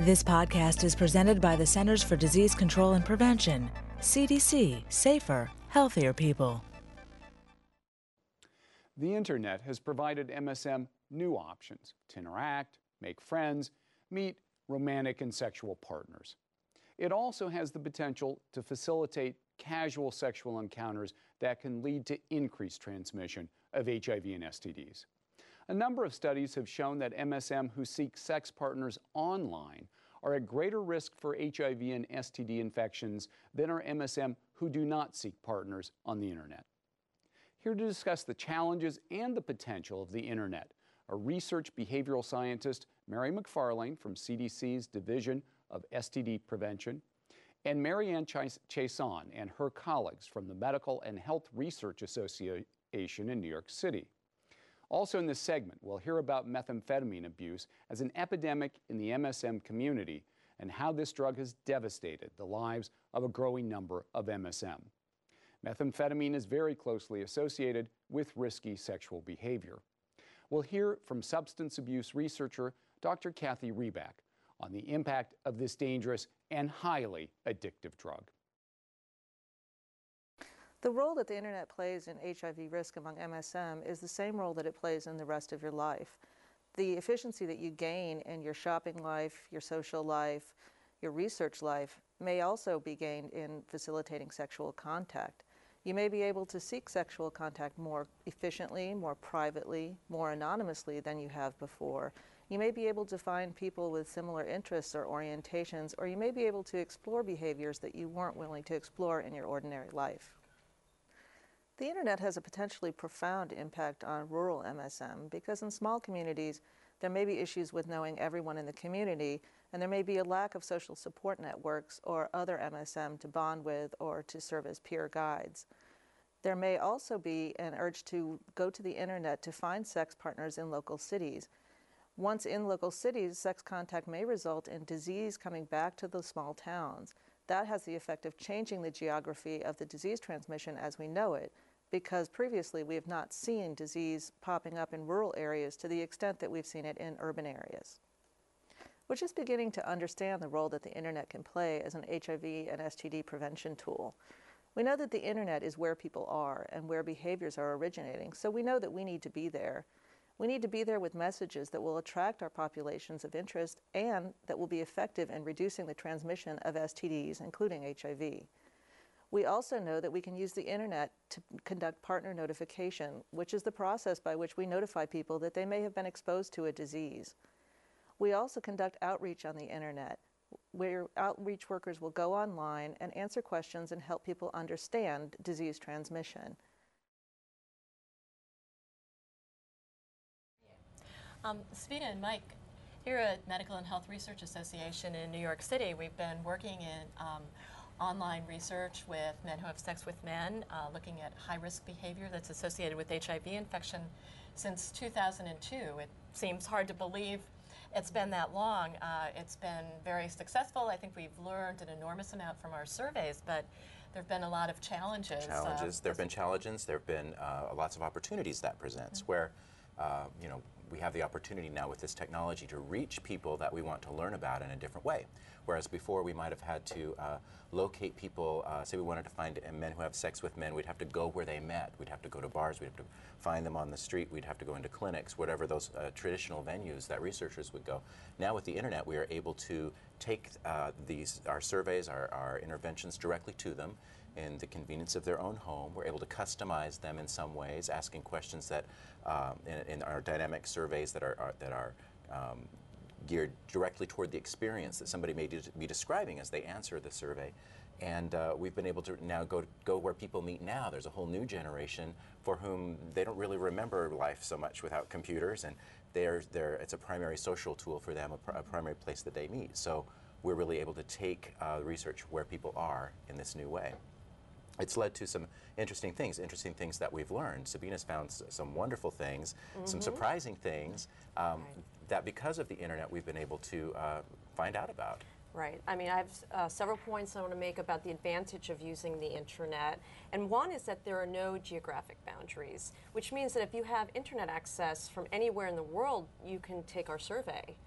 This podcast is presented by the Centers for Disease Control and Prevention. CDC, safer, healthier people. The internet has provided MSM new options to interact, make friends, meet romantic and sexual partners. It also has the potential to facilitate casual sexual encounters that can lead to increased transmission of HIV and STDs. A number of studies have shown that MSM who seek sex partners online are at greater risk for HIV and STD infections than are MSM who do not seek partners on the internet. Here to discuss the challenges and the potential of the internet are research behavioral scientist Mary McFarlane from CDC's Division of STD Prevention, and Marianne Chason and her colleagues from the Medical and Health Research Association in New York City. Also in this segment, we'll hear about methamphetamine abuse as an epidemic in the MSM community and how this drug has devastated the lives of a growing number of MSM. Methamphetamine is very closely associated with risky sexual behavior. We'll hear from substance abuse researcher Dr. Kathy Reback on the impact of this dangerous and highly addictive drug. The role that the internet plays in HIV risk among MSM is the same role that it plays in the rest of your life. The efficiency that you gain in your shopping life, your social life, your research life may also be gained in facilitating sexual contact. You may be able to seek sexual contact more efficiently, more privately, more anonymously than you have before. You may be able to find people with similar interests or orientations, or you may be able to explore behaviors that you weren't willing to explore in your ordinary life. The internet has a potentially profound impact on rural MSM because in small communities, there may be issues with knowing everyone in the community, and there may be a lack of social support networks or other MSM to bond with or to serve as peer guides. There may also be an urge to go to the internet to find sex partners in local cities. Once in local cities, sex contact may result in disease coming back to the small towns. That has the effect of changing the geography of the disease transmission as we know it, because previously we have not seen disease popping up in rural areas to the extent that we've seen it in urban areas. We're just beginning to understand the role that the internet can play as an HIV and STD prevention tool. We know that the internet is where people are and where behaviors are originating, so we know that we need to be there. We need to be there with messages that will attract our populations of interest and that will be effective in reducing the transmission of STDs, including HIV. We also know that we can use the internet to conduct partner notification, which is the process by which we notify people that they may have been exposed to a disease. We also conduct outreach on the internet, where outreach workers will go online and answer questions and help people understand disease transmission. Sabina and Mike, here at Medical and Health Research Association in New York City, we've been working in online research with men who have sex with men, looking at high-risk behavior that's associated with HIV infection since 2002. It seems hard to believe it's been that long. It's been very successful. I think we've learned an enormous amount from our surveys, but there have been a lot of challenges. There have been challenges. There have been lots of opportunities that presents, where we have the opportunity now with this technology to reach people that we want to learn about in a different way. Whereas before we might have had to locate people, say we wanted to find men who have sex with men, we'd have to go where they met. We'd have to go to bars, we'd have to find them on the street, we'd have to go into clinics, whatever those traditional venues that researchers would go. Now with the internet we are able to take our surveys, our interventions directly to them in the convenience of their own home. We're able to customize them in some ways, asking questions that in our dynamic surveys that are geared directly toward the experience that somebody may be describing as they answer the survey. And we've been able to now go where people meet now. There's a whole new generation for whom they don't really remember life so much without computers, and it's a primary social tool for them, a primary place that they meet. So we're really able to take research where people are in this new way. It's led to some interesting things that we've learned. Sabina's found some wonderful things, some surprising things that because of the internet we've been able to find out about. Right. I mean, I have several points I want to make about the advantage of using the internet. And one is that there are no geographic boundaries, which means that if you have internet access from anywhere in the world, you can take our survey.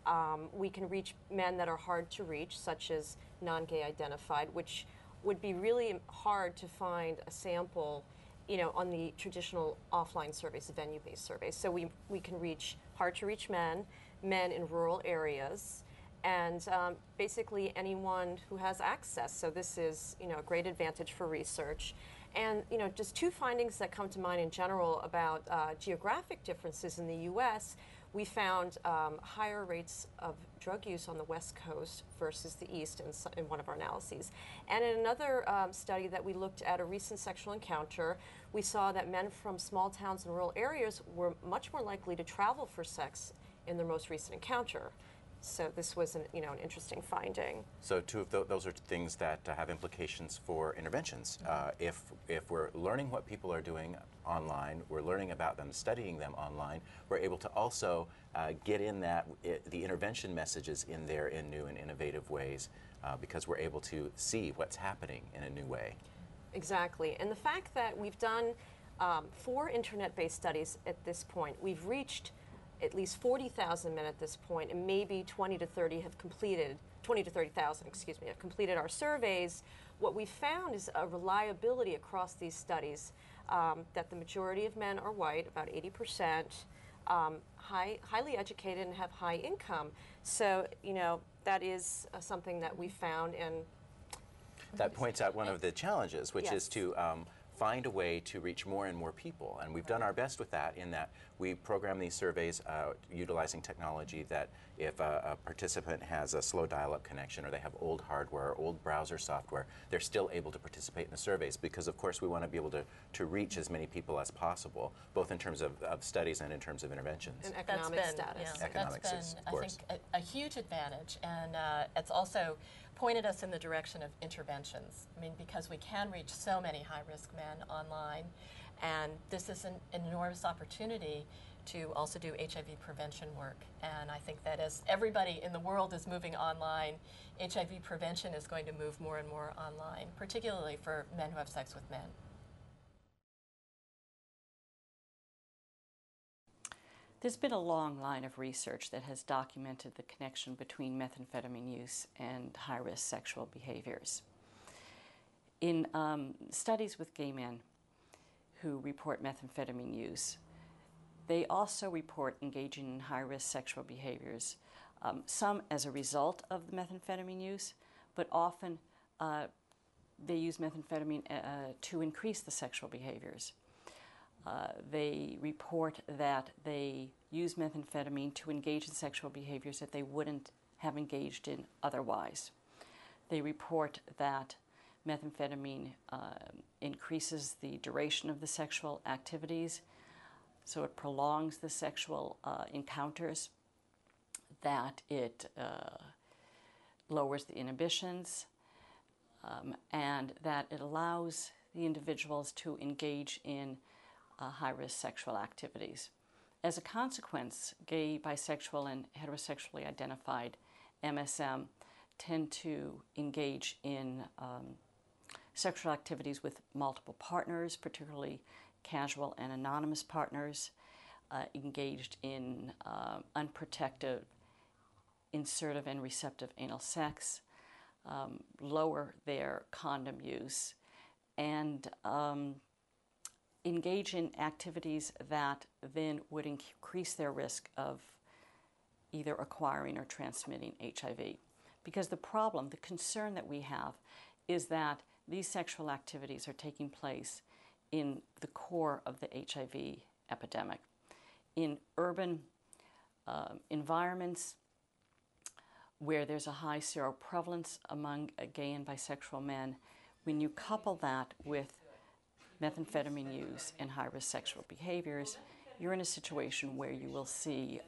We can reach men that are hard to reach, such as non-gay identified, which would be really hard to find a sample, on the traditional offline surveys, the venue-based surveys. So we can reach hard-to-reach men in rural areas, and basically anyone who has access. So this is, a great advantage for research. And, just two findings that come to mind in general about geographic differences in the U.S. We found higher rates of drug use on the West Coast versus the East in one of our analyses. And in another study that we looked at a recent sexual encounter, we saw that men from small towns and rural areas were much more likely to travel for sex in their most recent encounter. So this was an interesting finding. So two of those are things that have implications for interventions. If we're learning what people are doing online, we're learning about them, studying them online, we're able to also get in the intervention messages in there in new and innovative ways because we're able to see what's happening in a new way. Exactly. And the fact that we've done 4 internet-based studies at this point, we've reached at least 40,000 men at this point, and maybe 20 to 30,000 have completed our surveys. What we found is a reliability across these studies that the majority of men are white, about 80%, highly educated and have high income. So, that is something that we found, and that points out one of the challenges, which yes. is to find a way to reach more and more people. And we've done our best with that in that we program these surveys utilizing technology that if a participant has a slow dial-up connection or they have old hardware or old browser software, they're still able to participate in the surveys because, of course, we want to be able to reach as many people as possible, both in terms of studies and in terms of interventions. And economic status. Yeah, Economics that's been, of course. I think, a huge advantage, and it's also pointed us in the direction of interventions. I mean, because we can reach so many high-risk men online, and this is an enormous opportunity to also do HIV prevention work. And I think that as everybody in the world is moving online, HIV prevention is going to move more and more online, particularly for men who have sex with men. There's been a long line of research that has documented the connection between methamphetamine use and high-risk sexual behaviors. In studies with gay men who report methamphetamine use, they also report engaging in high-risk sexual behaviors, some as a result of the methamphetamine use, but often they use methamphetamine to increase the sexual behaviors. They report that they use methamphetamine to engage in sexual behaviors that they wouldn't have engaged in otherwise. They report that methamphetamine increases the duration of the sexual activities, so it prolongs the sexual encounters, that it lowers the inhibitions, and that it allows the individuals to engage in high-risk sexual activities. As a consequence, gay, bisexual, and heterosexually identified MSM tend to engage in sexual activities with multiple partners, particularly casual and anonymous partners, engaged in unprotected, insertive and receptive anal sex, lower their condom use, and engage in activities that then would increase their risk of either acquiring or transmitting HIV. Because the problem, the concern that we have, is that these sexual activities are taking place in the core of the HIV epidemic. In urban environments where there's a high seroprevalence among gay and bisexual men, when you couple that with methamphetamine use and high-risk sexual behaviors, you're in a situation where you will see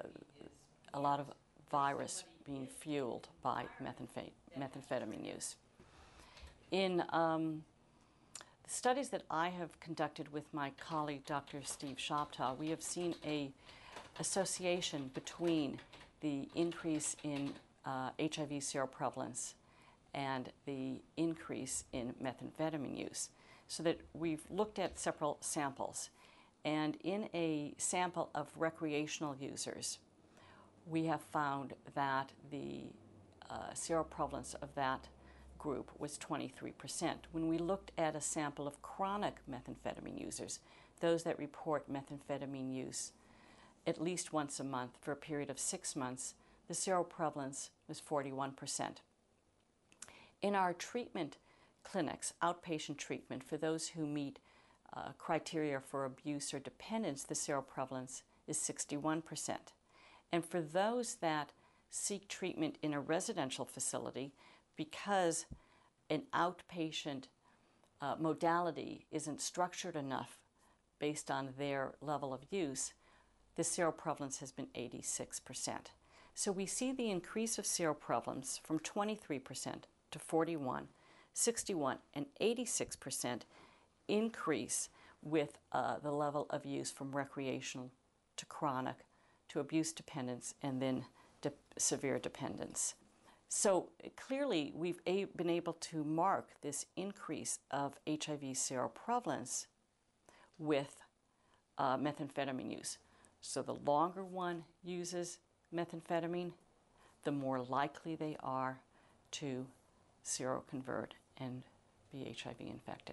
a lot of virus being fueled by methamphetamine use. In the studies that I have conducted with my colleague, Dr. Steve Shoptaw, we have seen an association between the increase in HIV seroprevalence and the increase in methamphetamine use. So that we've looked at several samples. And in a sample of recreational users, we have found that the seroprevalence of that group was 23%. When we looked at a sample of chronic methamphetamine users, those that report methamphetamine use at least once a month for a period of 6 months, the seroprevalence was 41%. In our treatment clinics, outpatient treatment, for those who meet criteria for abuse or dependence, the seroprevalence is 61%. And for those that seek treatment in a residential facility, because an outpatient modality isn't structured enough based on their level of use, the seroprevalence has been 86%. So we see the increase of seroprevalence from 23% to 41, 61, and 86% increase with the level of use from recreational to chronic to abuse dependence and then severe dependence. So clearly we've been able to mark this increase of HIV seroprevalence with methamphetamine use. So the longer one uses methamphetamine, the more likely they are to seroconvert and be HIV infected.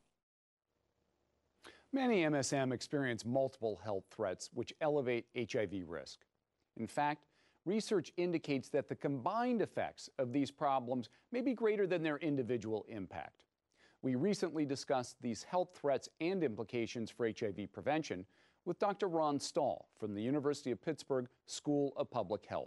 Many MSM experience multiple health threats which elevate HIV risk. In fact, research indicates that the combined effects of these problems may be greater than their individual impact. We recently discussed these health threats and implications for HIV prevention with Dr. Ron Stahl from the University of Pittsburgh School of Public Health.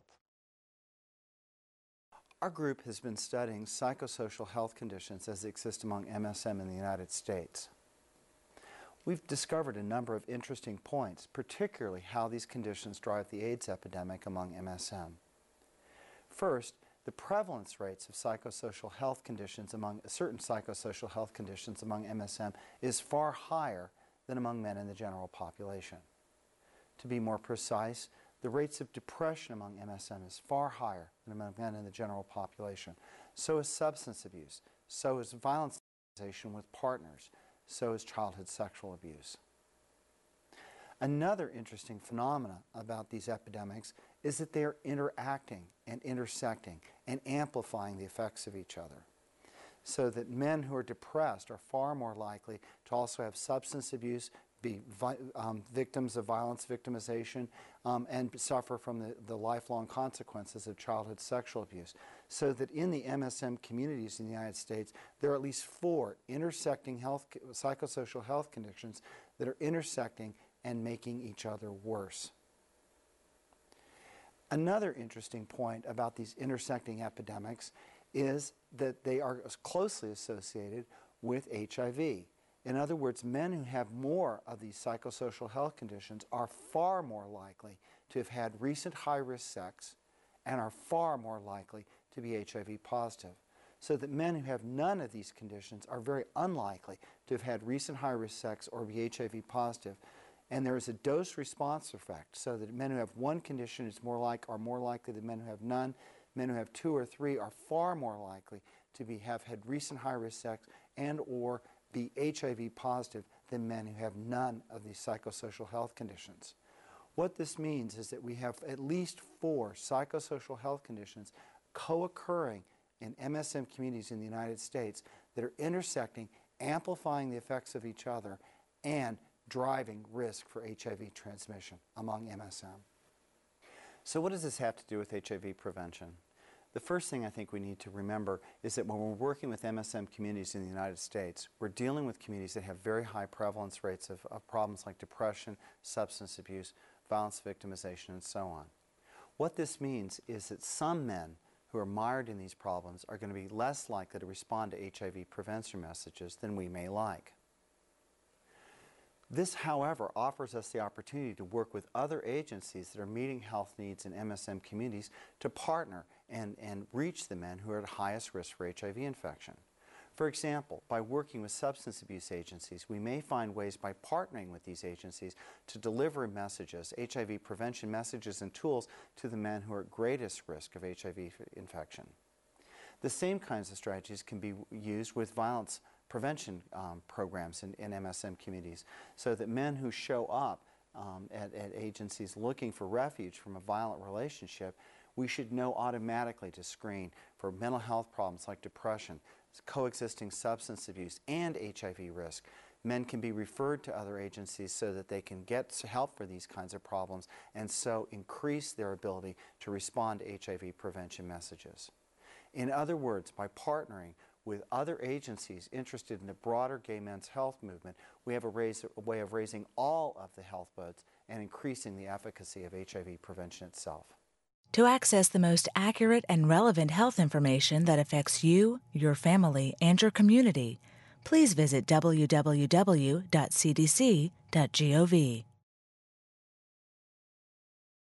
Our group has been studying psychosocial health conditions as they exist among MSM in the United States. We've discovered a number of interesting points, particularly how these conditions drive the AIDS epidemic among MSM. First, the prevalence rates of psychosocial health conditions among certain psychosocial health conditions among MSM is far higher than among men in the general population. To be more precise, the rates of depression among MSM is far higher than among men in the general population. So is substance abuse, so is violence with partners, so is childhood sexual abuse. Another interesting phenomena about these epidemics is that they are interacting and intersecting and amplifying the effects of each other. So that men who are depressed are far more likely to also have substance abuse, be victims of violence victimization, and suffer from the lifelong consequences of childhood sexual abuse. So that in the MSM communities in the United States, there are at least 4 intersecting psychosocial health conditions that are intersecting and making each other worse. Another interesting point about these intersecting epidemics is that they are closely associated with HIV. In other words, men who have more of these psychosocial health conditions are far more likely to have had recent high-risk sex and are far more likely to be HIV positive. So that men who have none of these conditions are very unlikely to have had recent high-risk sex or be HIV positive. And there is a dose-response effect, so that men who have one condition are more likely than men who have none. Men who have 2 or 3 are far more likely to have had recent high-risk sex and or be HIV positive than men who have none of these psychosocial health conditions. What this means is that we have at least 4 psychosocial health conditions co-occurring in MSM communities in the United States that are intersecting, amplifying the effects of each other, and driving risk for HIV transmission among MSM. So what does this have to do with HIV prevention? The first thing I think we need to remember is that when we're working with MSM communities in the United States, we're dealing with communities that have very high prevalence rates of problems like depression, substance abuse, violence victimization, and so on. What this means is that some men who are mired in these problems are going to be less likely to respond to HIV prevention messages than we may like. This, however, offers us the opportunity to work with other agencies that are meeting health needs in MSM communities to partner and reach the men who are at highest risk for HIV infection. For example, by working with substance abuse agencies, we may find ways by partnering with these agencies to deliver messages, HIV prevention messages and tools to the men who are at greatest risk of HIV infection. The same kinds of strategies can be used with violence prevention programs in MSM communities, so that men who show up at agencies looking for refuge from a violent relationship, we should know automatically to screen for mental health problems like depression, coexisting substance abuse, and HIV risk. Men can be referred to other agencies so that they can get help for these kinds of problems and so increase their ability to respond to HIV prevention messages. In other words, by partnering with other agencies interested in the broader gay men's health movement, we have a way of raising all of the health boats and increasing the efficacy of HIV prevention itself. To access the most accurate and relevant health information that affects you, your family, and your community, please visit www.cdc.gov.